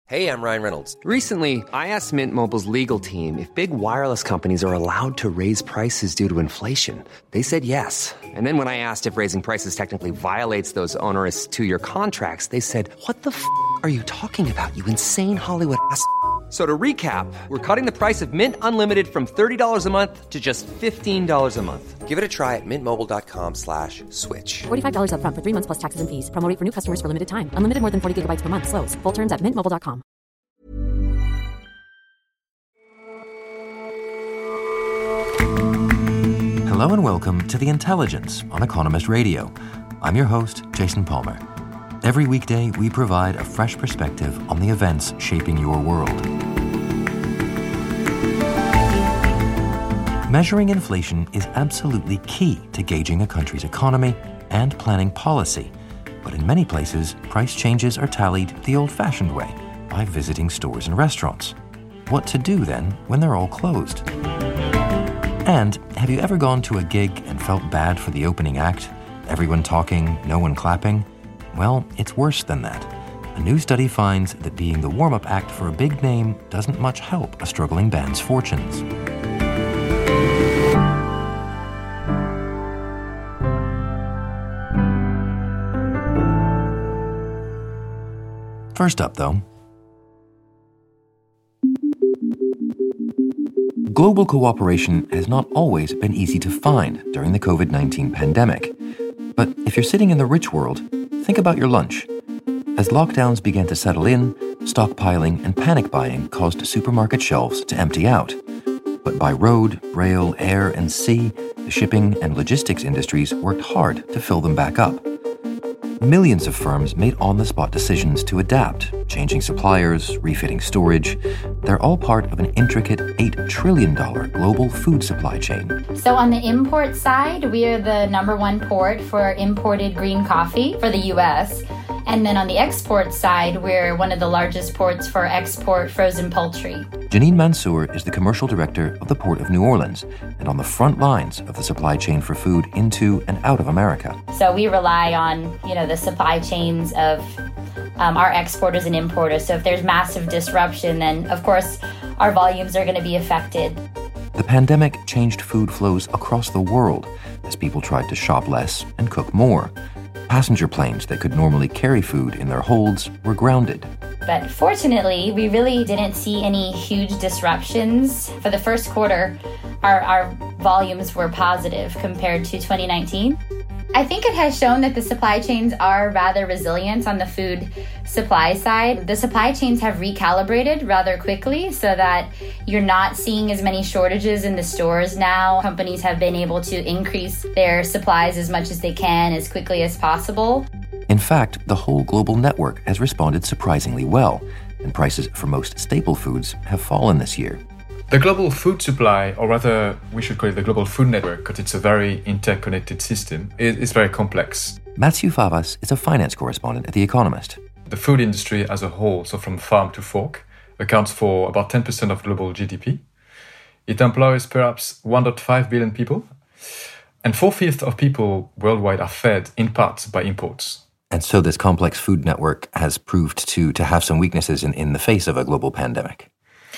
Hey, I'm Ryan Reynolds. Recently, I asked Mint Mobile's legal team if big wireless companies are allowed to raise prices due to inflation. They said yes. And then when I asked if raising prices technically violates those onerous two-year contracts, they said, "What the f*** are you talking about, you insane Hollywood ass?" So to recap, we're cutting the price of Mint Unlimited from $30 a month to just $15 a month. Give it a try at mintmobile.com/switch. $45 up front for 3 months plus taxes and fees. Promo rate for new customers for limited time. Unlimited more than 40 gigabytes per month. Slows full terms at mintmobile.com. Hello and welcome to The Intelligence on Economist Radio. I'm your host, Jason Palmer. Every weekday, we provide a fresh perspective on the events shaping your world. Measuring inflation is absolutely key to gauging a country's economy and planning policy. But in many places, price changes are tallied the old-fashioned way, by visiting stores and restaurants. What to do then when they're all closed? And have you ever gone to a gig and felt bad for the opening act? Everyone talking, no one clapping? Well, it's worse than that. A new study finds that being the warm-up act for a big name doesn't much help a struggling band's fortunes. First up, though, global cooperation has not always been easy to find during the COVID-19 pandemic. But if you're sitting in the rich world, think about your lunch. As lockdowns began to settle in, stockpiling and panic buying caused supermarket shelves to empty out. But by road, rail, air, and sea, the shipping and logistics industries worked hard to fill them back up. Millions of firms made on-the-spot decisions to adapt, changing suppliers, refitting storage. They're all part of an intricate $8 trillion global food supply chain. So on the import side, we are the number one port for imported green coffee for the U.S., and then on the export side, we're one of the largest ports for export frozen poultry. Janine Mansour is the commercial director of the Port of New Orleans and on the front lines of the supply chain for food into and out of America. So we rely on, the supply chains of our exporters and importers. So if there's massive disruption, then of course our volumes are going to be affected. The pandemic changed food flows across the world as people tried to shop less and cook more. Passenger planes that could normally carry food in their holds were grounded. But fortunately, we really didn't see any huge disruptions. For the first quarter, our volumes were positive compared to 2019. I think it has shown that the supply chains are rather resilient on the food supply side. The supply chains have recalibrated rather quickly so that you're not seeing as many shortages in the stores now. Companies have been able to increase their supplies as much as they can as quickly as possible. In fact, the whole global network has responded surprisingly well, and prices for most staple foods have fallen this year. The global food supply, or rather, we should call it the global food network, because it's a very interconnected system, is very complex. Matthew Favas is a finance correspondent at The Economist. The food industry as a whole, so from farm to fork, accounts for about 10% of global GDP. It employs perhaps 1.5 billion people, and 4/5 of people worldwide are fed in part by imports. And so this complex food network has proved to have some weaknesses in the face of a global pandemic.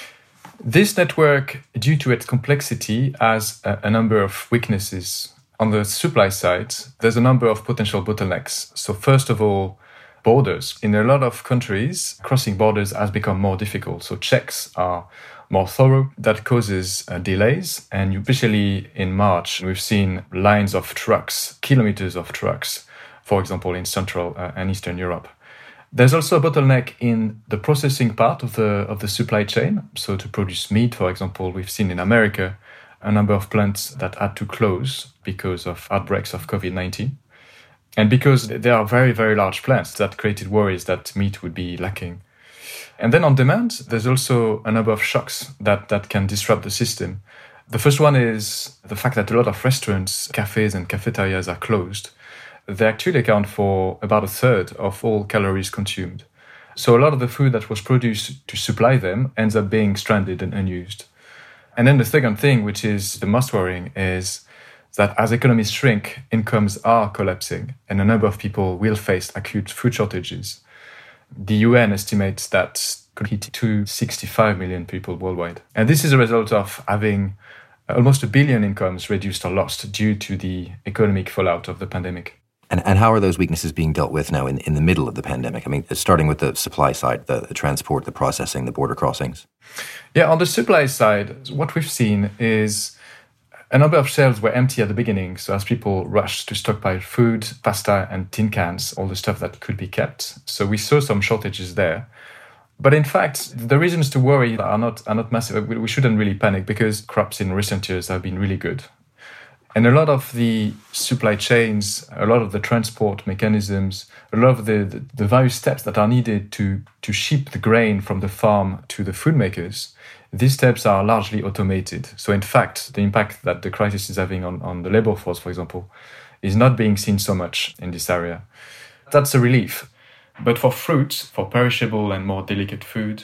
This network, due to its complexity, has a number of weaknesses. On the supply side, there's a number of potential bottlenecks. So first of all, borders. In a lot of countries, crossing borders has become more difficult. So checks are more thorough. That causes delays. And especially in March, we've seen lines of trucks, kilometers of trucks, for example, in Central and Eastern Europe. There's also a bottleneck in the processing part of the supply chain. So to produce meat, for example, we've seen in America a number of plants that had to close because of outbreaks of COVID-19. And because they are very, very large plants, that created worries that meat would be lacking. And then on demand, there's also a number of shocks that can disrupt the system. The first one is the fact that a lot of restaurants, cafes and cafeterias are closed. They actually account for about 1/3 of all calories consumed. So a lot of the food that was produced to supply them ends up being stranded and unused. And then the second thing, which is the most worrying, is that as economies shrink, incomes are collapsing and a number of people will face acute food shortages. The UN estimates that could hit 265 million people worldwide. And this is a result of having almost 1 billion incomes reduced or lost due to the economic fallout of the pandemic. And how are those weaknesses being dealt with now in the middle of the pandemic? I mean, starting with the supply side, the transport, the processing, the border crossings. Yeah, on the supply side, what we've seen is a number of shelves were empty at the beginning. So as people rushed to stockpile food, pasta and tin cans, all the stuff that could be kept. So we saw some shortages there. But in fact, the reasons to worry are not massive. We shouldn't really panic because crops in recent years have been really good. And a lot of the supply chains, a lot of the transport mechanisms, a lot of the various steps that are needed to ship the grain from the farm to the food makers, these steps are largely automated. So in fact, the impact that the crisis is having on the labor force, for example, is not being seen so much in this area. That's a relief. But for fruit, for perishable and more delicate food,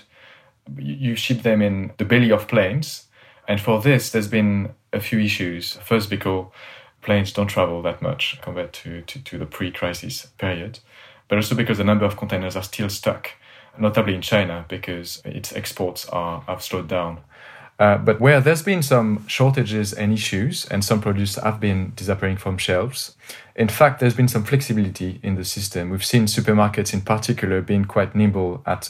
you ship them in the belly of planes. And for this, there's been a few issues. First, because planes don't travel that much compared to the pre-crisis period, but also because the number of containers are still stuck, notably in China, because its exports have slowed down. But where there's been some shortages and issues, and some produce have been disappearing from shelves, in fact, there's been some flexibility in the system. We've seen supermarkets in particular being quite nimble at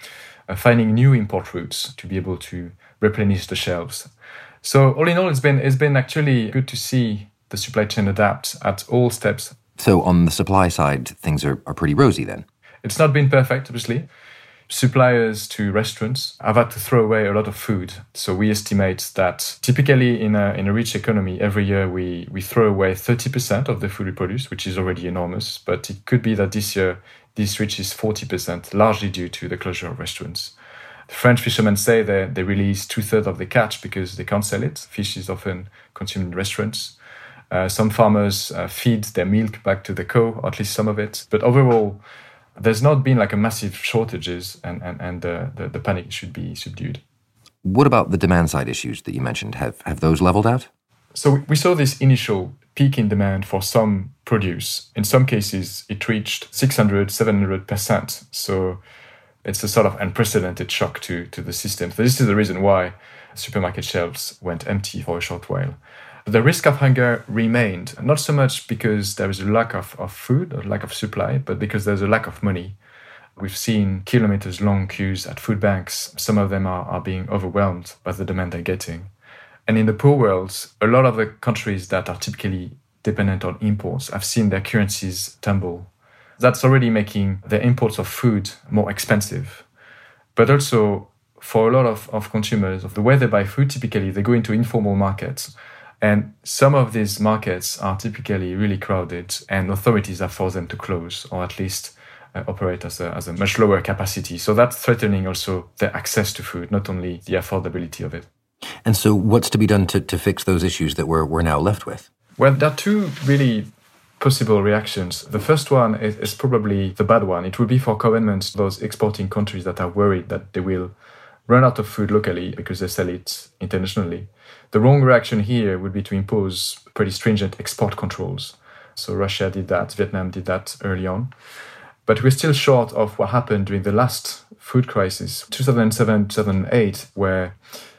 finding new import routes to be able to replenish the shelves. So all in all, it's been actually good to see the supply chain adapt at all steps. So on the supply side, things are pretty rosy then? It's not been perfect, obviously. Suppliers to restaurants have had to throw away a lot of food. So we estimate that typically in a rich economy, every year we throw away 30% of the food we produce, which is already enormous. But it could be that this year this reaches 40%, largely due to the closure of restaurants. The French fishermen say they release 2/3 of the catch because they can't sell it. Fish is often consumed in restaurants. Some farmers feed their milk back to the cow, or at least some of it. But overall, there's not been like a massive shortages, and the panic should be subdued. What about the demand side issues that you mentioned? Have those leveled out? So we saw this initial peak in demand for some produce. In some cases, it reached 600, 700%. So it's a sort of unprecedented shock to the system. So this is the reason why supermarket shelves went empty for a short while. The risk of hunger remained, not so much because there is a lack of food or lack of supply, but because there's a lack of money. We've seen kilometers long queues at food banks. Some of them are being overwhelmed by the demand they're getting. And in the poor world, a lot of the countries that are typically dependent on imports have seen their currencies tumble. That's already making the imports of food more expensive. But also, for a lot of consumers, of the way they buy food, typically they go into informal markets. And some of these markets are typically really crowded, and authorities have forced them to close, or at least operate as a much lower capacity. So that's threatening also the access to food, not only the affordability of it. And so what's to be done to fix those issues that we're now left with? Well, there are two really possible reactions. The first one is probably the bad one. It would be for governments, those exporting countries that are worried that they will run out of food locally because they sell it internationally. The wrong reaction here would be to impose pretty stringent export controls. So Russia did that, Vietnam did that early on. But we're still short of what happened during the last food crisis, 2007, 2008, where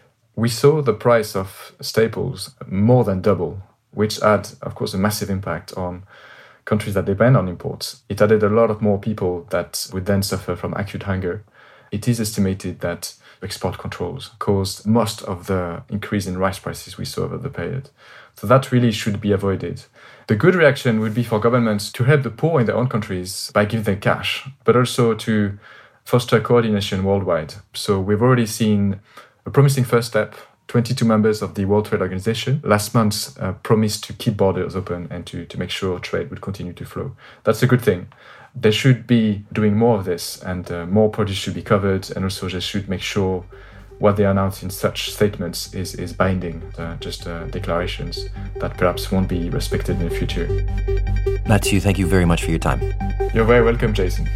we saw the price of staples more than double, which had, of course, a massive impact on countries that depend on imports. It added a lot of more people that would then suffer from acute hunger. It is estimated that export controls caused most of the increase in rice prices we saw over the period. So that really should be avoided. The good reaction would be for governments to help the poor in their own countries by giving them cash, but also to foster coordination worldwide. So we've already seen a promising first step. 22 members of the World Trade Organization last month promised to keep borders open and to make sure trade would continue to flow. That's a good thing. They should be doing more of this, and more produce should be covered, and also they should make sure what they announce in such statements is binding, just declarations that perhaps won't be respected in the future. Mathieu, thank you very much for your time. You're very welcome, Jason.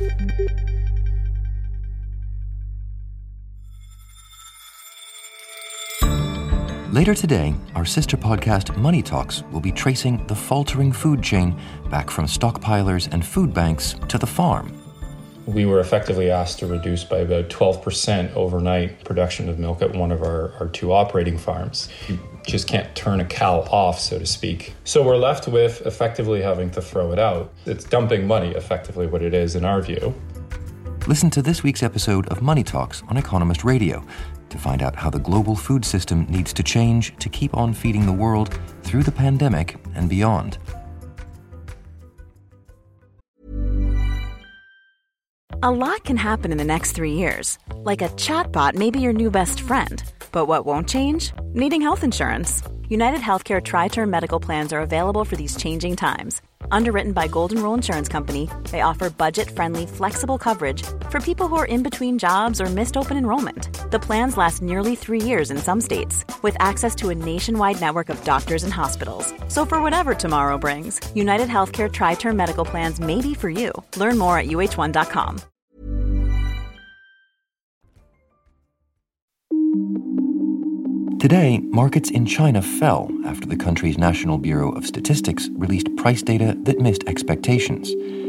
Later today, our sister podcast Money Talks will be tracing the faltering food chain back from stockpilers and food banks to the farm. we were effectively asked to reduce by about 12% overnight production of milk at one of our two operating farms. You just can't turn a cow off, so to speak. So we're left with effectively having to throw it out. It's dumping money, effectively what it is in our view. Listen to this week's episode of Money Talks on Economist Radio to find out how the global food system needs to change to keep on feeding the world through the pandemic and beyond. A lot can happen in the next 3 years. Like a chatbot may be your new best friend. But what won't change? Needing health insurance. United Healthcare Tri-Term Medical Plans are available for these changing times. Underwritten by Golden Rule Insurance Company, they offer budget-friendly, flexible coverage for people who are in between jobs or missed open enrollment. The plans last nearly 3 years in some states, with access to a nationwide network of doctors and hospitals. So for whatever tomorrow brings, United Healthcare Tri-Term Medical Plans may be for you. Learn more at uh1.com. Today, markets in China fell after the country's National Bureau of Statistics released price data that missed expectations.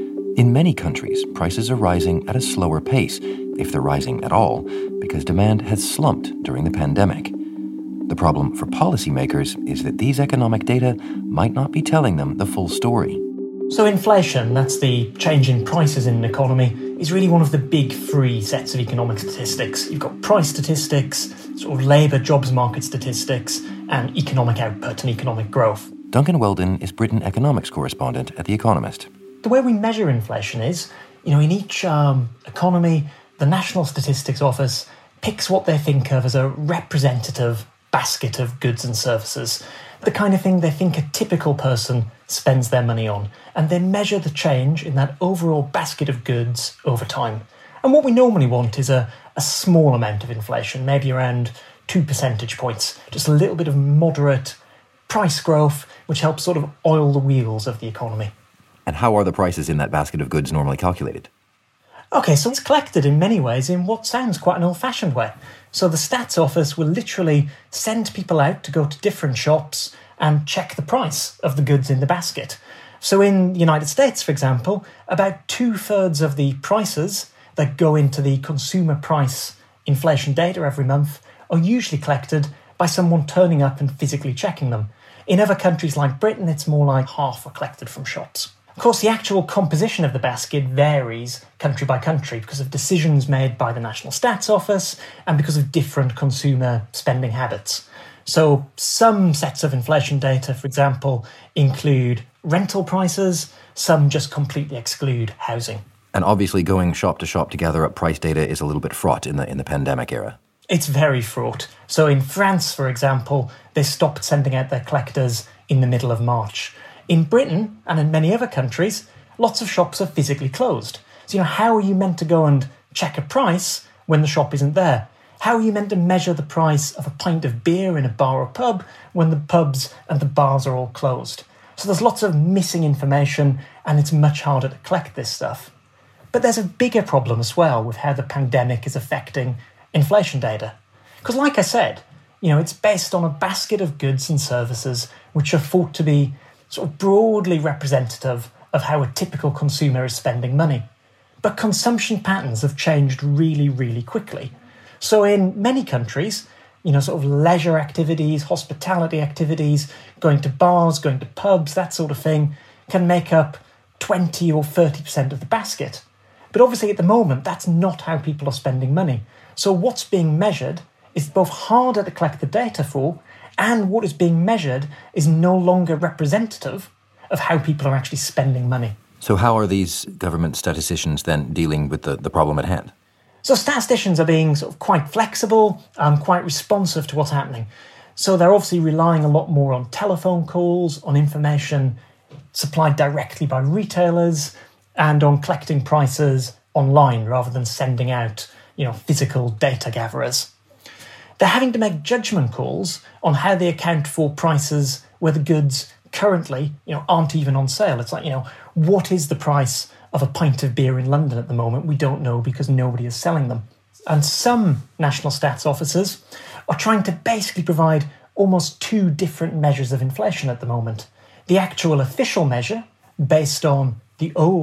In many countries, prices are rising at a slower pace, if they're rising at all, because demand has slumped during the pandemic. The problem for policymakers is that these economic data might not be telling them the full story. So inflation, that's the change in prices in an economy, is really one of the big three sets of economic statistics. You've got price statistics, sort of labour jobs market statistics, and economic output and economic growth. Duncan Weldon is Britain economics correspondent at The Economist. The way we measure inflation is, in each economy, the National Statistics Office picks what they think of as a representative basket of goods and services, the kind of thing they think a typical person spends their money on, and they measure the change in that overall basket of goods over time. And what we normally want is a small amount of inflation, maybe around 2 percentage points, just a little bit of moderate price growth, which helps sort of oil the wheels of the economy. And how are the prices in that basket of goods normally calculated? Okay, so it's collected in many ways in what sounds quite an old-fashioned way. So the Stats Office will literally send people out to go to different shops and check the price of the goods in the basket. So in the United States, for example, about 2/3 of the prices that go into the consumer price inflation data every month are usually collected by someone turning up and physically checking them. In other countries like Britain, it's more like half are collected from shops. Of course, the actual composition of the basket varies country by country because of decisions made by the National Stats Office and because of different consumer spending habits. So some sets of inflation data, for example, include rental prices, some just completely exclude housing. And obviously going shop to shop to gather up price data is a little bit fraught in the pandemic era. It's very fraught. So in France, for example, they stopped sending out their collectors in the middle of March. In Britain, and in many other countries, lots of shops are physically closed. So, how are you meant to go and check a price when the shop isn't there? How are you meant to measure the price of a pint of beer in a bar or pub when the pubs and the bars are all closed? So there's lots of missing information, and it's much harder to collect this stuff. But there's a bigger problem as well with how the pandemic is affecting inflation data. Because like I said, it's based on a basket of goods and services which are thought to be sort of broadly representative of how a typical consumer is spending money. But consumption patterns have changed really, really quickly. So in many countries, sort of leisure activities, hospitality activities, going to bars, going to pubs, that sort of thing, can make up 20 or 30% of the basket. But obviously at the moment, that's not how people are spending money. So what's being measured is both harder to collect the data for, and what is being measured is no longer representative of how people are actually spending money. So how are these government statisticians then dealing with the problem at hand? So statisticians are being sort of quite flexible, quite responsive to what's happening. So they're obviously relying a lot more on telephone calls, on information supplied directly by retailers, and on collecting prices online rather than sending out, physical data gatherers. They're having to make judgment calls on how they account for prices where the goods currently, aren't even on sale. It's like, what is the price of a pint of beer in London at the moment? We don't know because nobody is selling them. And some national stats officers are trying to basically provide almost two different measures of inflation at the moment. The actual official measure, based on the old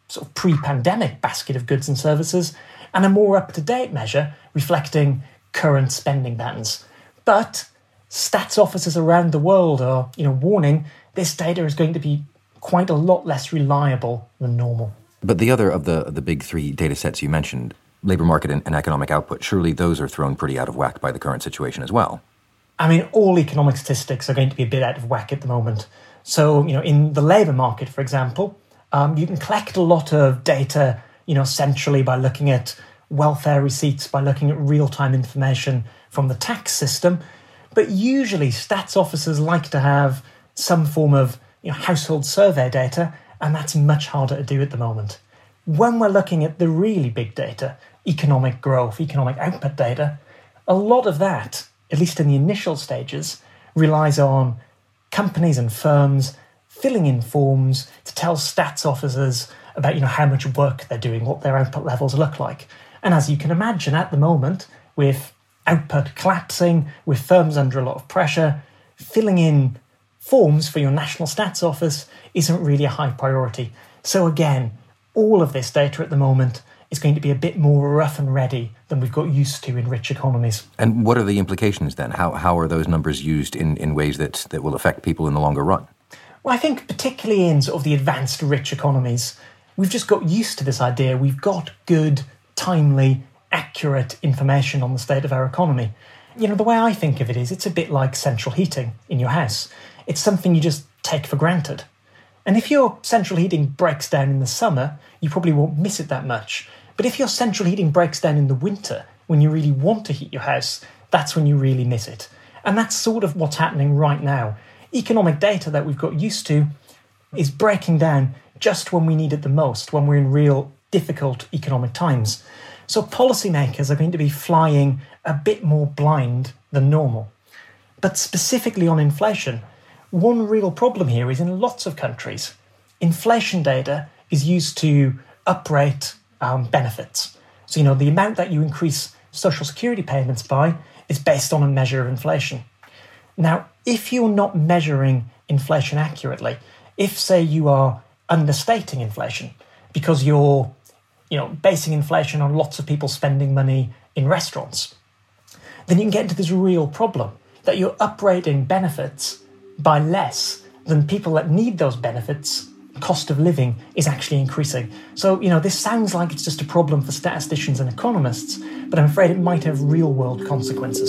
sort of pre-pandemic basket of goods and services, and a more up-to-date measure reflecting current spending patterns. But stats offices around the world are, warning this data is going to be quite a lot less reliable than normal. But the other of the big three data sets you mentioned, labour market and economic output, surely those are thrown pretty out of whack by the current situation as well. I mean, all economic statistics are going to be a bit out of whack at the moment. So, in the labour market, for example, you can collect a lot of data, centrally by looking at welfare receipts, by looking at real-time information from the tax system. But usually stats officers like to have some form of household survey data, and that's much harder to do at the moment. When we're looking at the really big data, economic growth, economic output data, a lot of that, at least in the initial stages, relies on companies and firms filling in forms to tell stats officers about how much work they're doing, what their output levels look like. And as you can imagine, at the moment, with output collapsing, with firms under a lot of pressure, filling in forms for your national stats office isn't really a high priority. So again, all of this data at the moment is going to be a bit more rough and ready than we've got used to in rich economies. And what are the implications then? How are those numbers used in ways that will affect people in the longer run? Well, I think particularly in sort of the advanced rich economies, we've just got used to this idea. We've got good, timely, accurate information on the state of our economy. The way I think of it is it's a bit like central heating in your house. It's something you just take for granted. And if your central heating breaks down in the summer, you probably won't miss it that much. But if your central heating breaks down in the winter, when you really want to heat your house, that's when you really miss it. And that's sort of what's happening right now. Economic data that we've got used to is breaking down just when we need it the most, when we're in real difficult economic times. So policymakers are going to be flying a bit more blind than normal. But specifically on inflation, one real problem here is in lots of countries, inflation data is used to uprate benefits. So, the amount that you increase social security payments by is based on a measure of inflation. Now, if you're not measuring inflation accurately, if, say, you are understating inflation because you're, basing inflation on lots of people spending money in restaurants, then you can get into this real problem that you're uprating benefits by less than people that need those benefits. Cost of living is actually increasing. So, this sounds like it's just a problem for statisticians and economists, but I'm afraid it might have real-world consequences.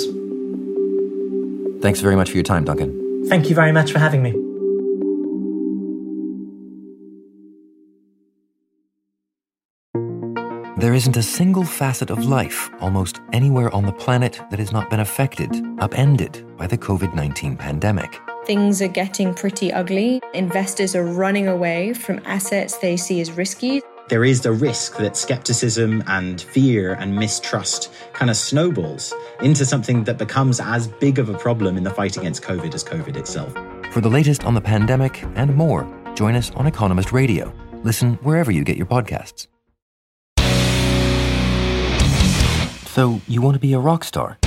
Thanks very much for your time, Duncan. Thank you very much for having me. There isn't a single facet of life almost anywhere on the planet that has not been affected, upended by the COVID-19 pandemic. Things are getting pretty ugly. Investors are running away from assets they see as risky. There is the risk that skepticism and fear and mistrust kind of snowballs into something that becomes as big of a problem in the fight against COVID as COVID itself. For the latest on the pandemic and more, join us on Economist Radio. Listen wherever you get your podcasts. So, you want to be a rock star?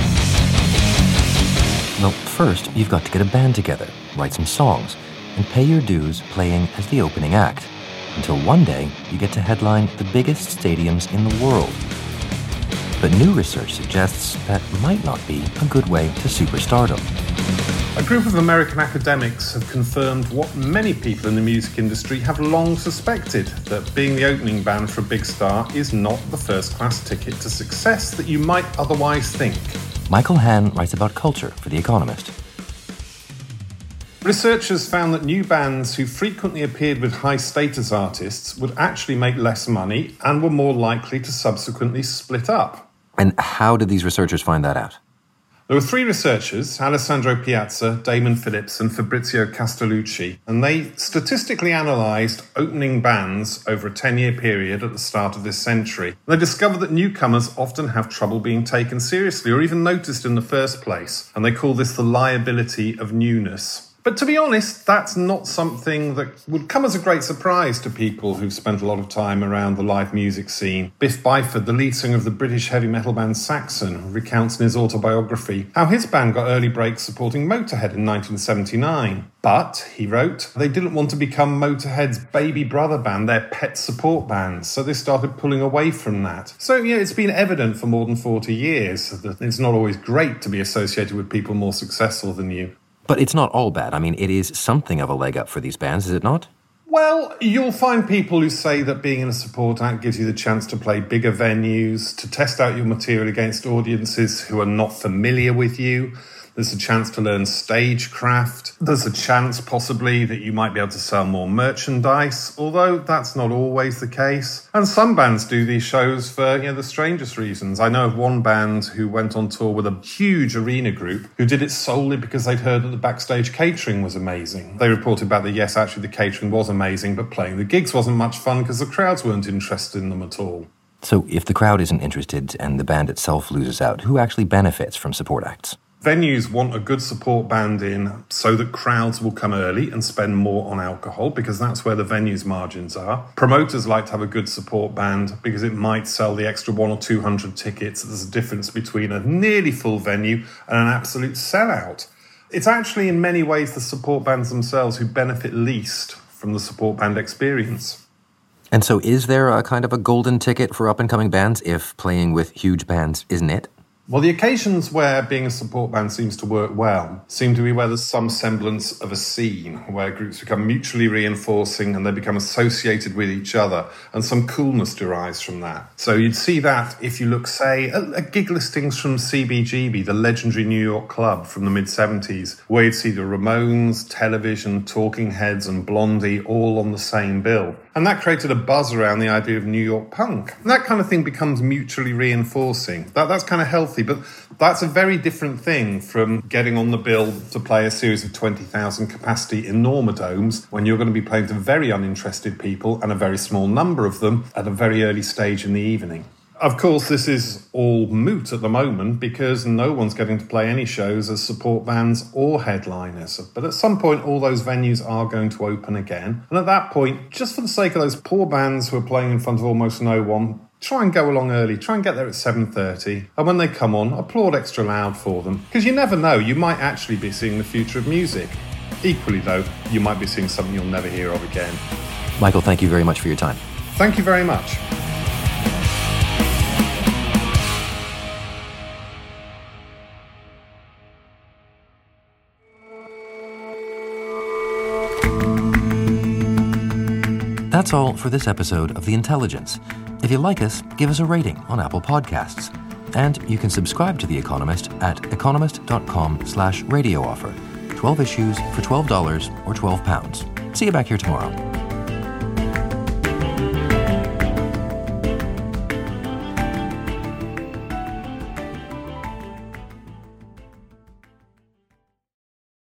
Well, first, you've got to get a band together, write some songs, and pay your dues playing as the opening act. Until one day, you get to headline the biggest stadiums in the world. But new research suggests that might not be a good way to superstardom. A group of American academics have confirmed what many people in the music industry have long suspected, that being the opening band for a big star is not the first-class ticket to success that you might otherwise think. Michael Hann writes about culture for The Economist. Researchers found that new bands who frequently appeared with high-status artists would actually make less money and were more likely to subsequently split up. And how did these researchers find that out? There were three researchers, Alessandro Piazza, Damon Phillips and Fabrizio Castellucci, and they statistically analysed opening bands over a 10-year period at the start of this century. They discovered that newcomers often have trouble being taken seriously or even noticed in the first place, and they call this the liability of newness. But But to be honest, that's not something that would come as a great surprise to people who've spent a lot of time around the live music scene. Biff Byford, the lead singer of the British heavy metal band Saxon, recounts in his autobiography how his band got early breaks supporting Motorhead in 1979. But, he wrote, they didn't want to become Motorhead's baby brother band, their pet support band, so they started pulling away from that. So, yeah, it's been evident for more than 40 years that it's not always great to be associated with people more successful than you. But it's not all bad. I mean, it is something of a leg up for these bands, is it not? Well, you'll find people who say that being in a support act gives you the chance to play bigger venues, to test out your material against audiences who are not familiar with you. There's a chance to learn stagecraft. There's a chance, possibly, that you might be able to sell more merchandise, although that's not always the case. And some bands do these shows for, the strangest reasons. I know of one band who went on tour with a huge arena group who did it solely because they'd heard that the backstage catering was amazing. They reported back that, yes, actually the catering was amazing, but playing the gigs wasn't much fun because the crowds weren't interested in them at all. So if the crowd isn't interested and the band itself loses out, who actually benefits from support acts? Venues want a good support band in so that crowds will come early and spend more on alcohol because that's where the venue's margins are. Promoters like to have a good support band because it might sell the extra 100 or 200 tickets. There's a difference between a nearly full venue and an absolute sellout. It's actually in many ways the support bands themselves who benefit least from the support band experience. And so is there a kind of a golden ticket for up-and-coming bands if playing with huge bands isn't it? Well, the occasions where being a support band seems to work well seem to be where there's some semblance of a scene, where groups become mutually reinforcing and they become associated with each other, and some coolness derives from that. So you'd see that if you look, say, at gig listings from CBGB, the legendary New York club from the mid-70s, where you'd see the Ramones, Television, Talking Heads and Blondie all on the same bill. And that created a buzz around the idea of New York punk. And that kind of thing becomes mutually reinforcing. That's kind of healthy, but that's a very different thing from getting on the bill to play a series of 20,000 capacity enormodomes when you're going to be playing to very uninterested people and a very small number of them at a very early stage in the evening. Of course, this is all moot at the moment because no one's getting to play any shows as support bands or headliners. But at some point, all those venues are going to open again. And at that point, just for the sake of those poor bands who are playing in front of almost no one, try and go along early. Try and get there at 7:30. And when they come on, applaud extra loud for them. Because you never know, you might actually be seeing the future of music. Equally, though, you might be seeing something you'll never hear of again. Michael, thank you very much for your time. Thank you very much. That's all for this episode of The Intelligence. If you like us, give us a rating on Apple Podcasts. And you can subscribe to The Economist at economist.com/radio offer. 12 issues for $12 or £12. See you back here tomorrow.